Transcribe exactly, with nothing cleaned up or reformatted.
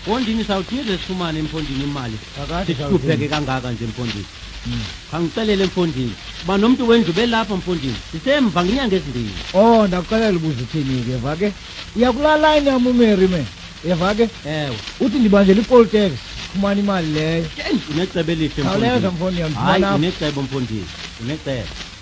Mfondini sawuthile sifumane Mfondini imali. Kakade Sihlupheke kangaka nje Mfondini. Kangicelele Mfondini. Ba nomuntu wendlu belapha Mfondini. Sisemva ngenyanga ezimbili. Oh ndakuxelela ubuza uthini ke vake. Iyakulala line yami uMary me. Yevake? Ewe. Uthi ndibanjela iPoltex. Fumana imali leyo. Unecebo elihle Mfondini. Khawuleza mfondini Hayi yamfumana. unecebo Mfondini. Unecebo.